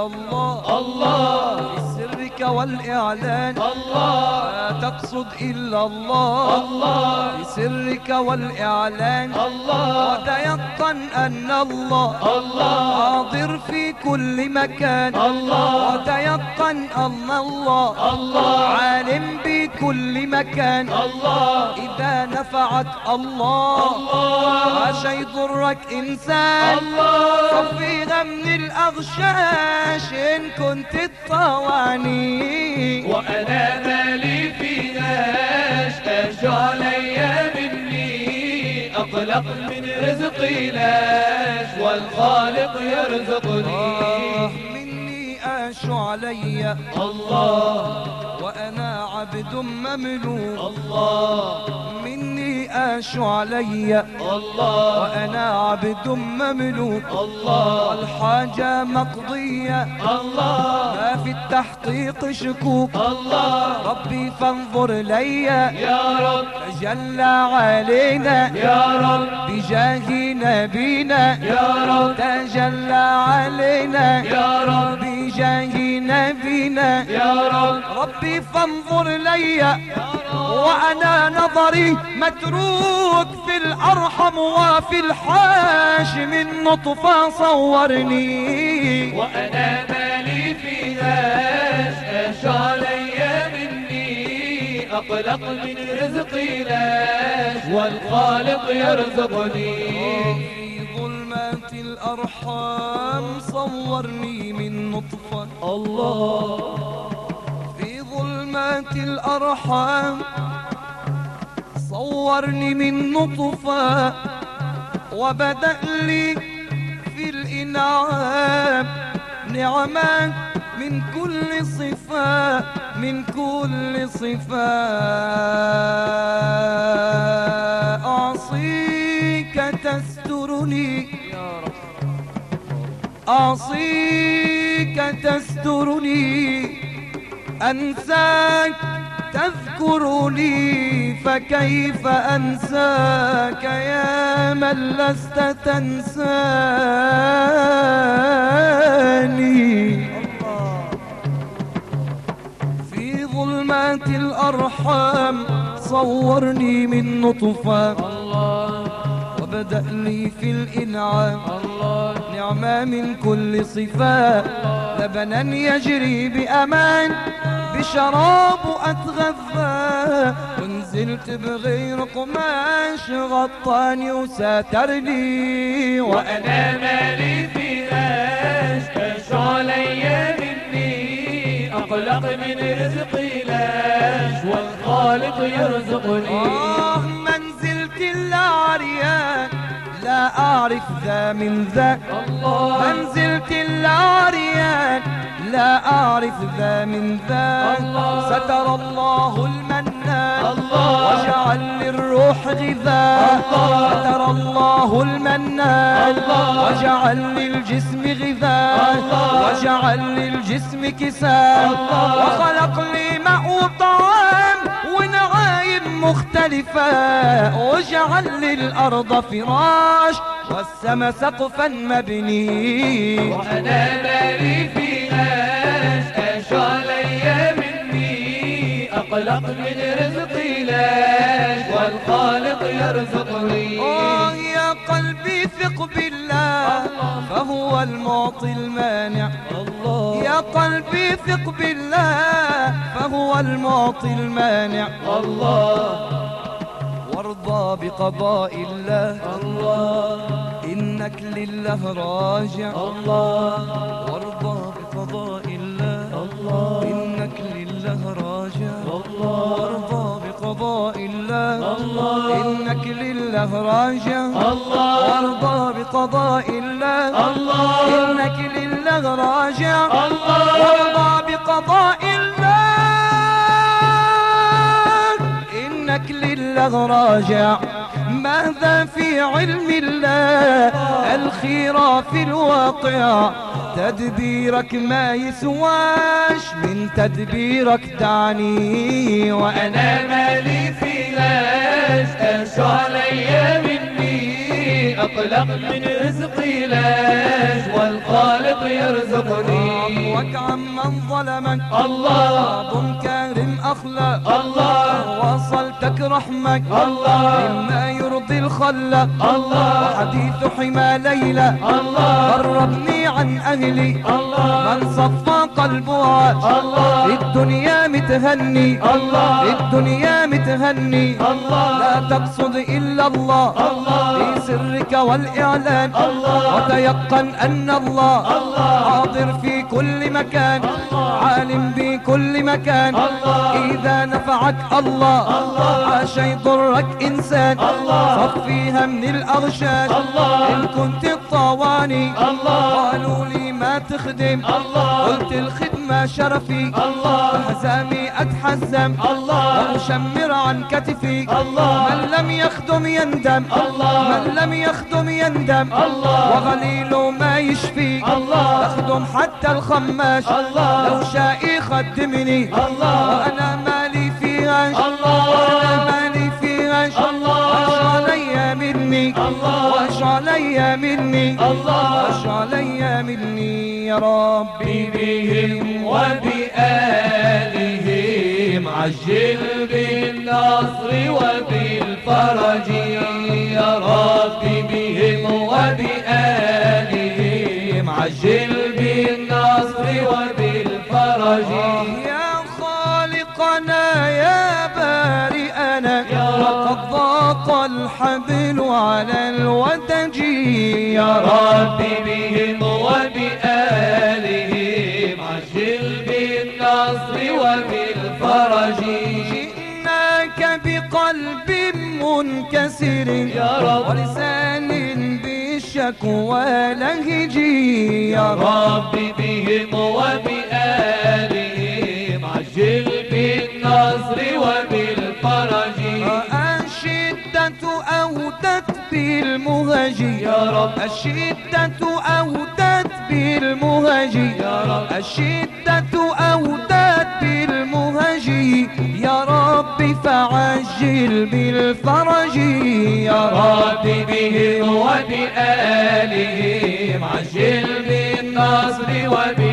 الله الله في سرك والإعلان الله لا تقصد إلا الله الله في سرك والإعلان الله وتيقن أن الله الله حاضر في كل مكان الله وتيقن أن الله الله عالم بكل مكان الله إذا نفعت الله الله ما شي ضرك إنسان الله صفيها من الأغشاش إن كنت تطاوعني وأنا مالي فيهاش اش عليا مني أقلق من رزقي لاش والخالق يرزقني مني آش علي الله وأنا عبد مملوك الله مني آش علي الله وأنا عبد مملوك الله والحاجة مقضية الله ما في التحقيق شكوك الله ربي فانظر لي يا رب تجلى علينا يا رب بجاه نبينا يا رب تجلى علينا يا رب بجاه نبينا يا رب ربي فانظر لي وأنا نظري متروك في الأرحم وفي الحاش من نطفة صورني وأنا مالي فيهاش اش عليا مني أقلق من رزقي لاش والخالق يرزقني في ظلمات الأرحام صورني من نطفة الله في ظلمات الأرحام صورني من نطفة وبدأ لي في الإنعام نعمات من كل صفة من كل صفة أعصيك تسترني أعصيك تسترني أنساك تذكرني فكيف أنساك يا من لست تنساني في ظلمات الأرحام صورني من نطفة الله وبدأ لي في الإنعام الله نعمة من كل صفات لبنا يجري بأمان بشراب أتغذى ونزلت بغير قماش غطاني وساترني وأنا مالي فيهاش اش عليا مني أقلق من رزقي لاش والخالق يرزقني منزلت العريان لا أعرف ذا من ذا الله منزلت العريان لا أعرف ذا من ذا الله ستر الله المنان الله وجعل للروح غذاء الله ستر الله المنان الله وجعل للجسم غذاء الله وجعل للجسم كساء الله وخلق لي ماء وطعام ونعايم مختلفة وجعل للأرض فراش والسما سقفا مبني وأنا مالي فيهاش اش عليا مني أقلق من رزقي لاش والخالق يرزقني يا قلبي ثق بالله فهو المعطي المانع الله يا قلبي ثق بالله فهو المعطي المانع الله وارضى بقضاء الله الله إنك لله راجع الله وارضى بقضاء الله الله إنك لله راجع الله وارضى بقضاء الله الله إنك لله راجع الله وارضى بقضاء الله الله إنك لله راجع الله وارضى بقضاء الله إنك لله راجع ماذا في علم الله الخير في الواقع تدبيرك ما يسواش من تدبيرك دعني وأنا مالي فيهاش اش عليا مني مقلق من رزقي ليش والخالق يرزقني. عفوك عمن ظلمك الله، ضم كارم أخلاق الله، وصلتك رحمك الله، مما يرضي الخلاق. الله، وحديث حمى ليلى الله، قربني عن أهلي الله، من صفى قلبه عاش الله، الدنيا متهني الله، الدنيا متهني. الله، لا تقصد إلا الله الله، في سرك والإعلان الله، وتيقن أن الله الله، حاضر في كل مكان عالم بكل مكان. إذا نفعك الله عاش يضرك إنسان صفيها من الأغشاش. إن كنت الطواني قالوا لي ما تخدم قلت الخدمة شرفي بحزامي أتحزم وأشمر عن كتفي. من لم يخدم يندم من لم يخدم يندم وغليل ما يشفي. أخدم حتى الخماش لو شاء يخدمني وأنا مالي فيهاش وأنا مالي فيهاش. وش علي مني وش علي مني وش علي مني يا ربي بهم وبآلهم عجل بالنصر وبالفرج يا ربي. بهم وبآلهم عجل بالنصر وبالفرج يا خالقنا يا بارئنا وقد ضاق الحبل على الودج يا ربي. بهم وبآلهم عجل بالنصر وبالفرج جئناك بقلب منكسر ولسان بالشكوى لهجي يا ربي. بهم وبآلهم عجل بالنصر وبالفرج الشدة أودت بالمهج يا رب. الشدة أودت بالمهج يا رب. الشدة أودت بالمهج يا رب فعجل بالفرج يا رب. بهم وبآلهم عجل بالنصر وبالفرج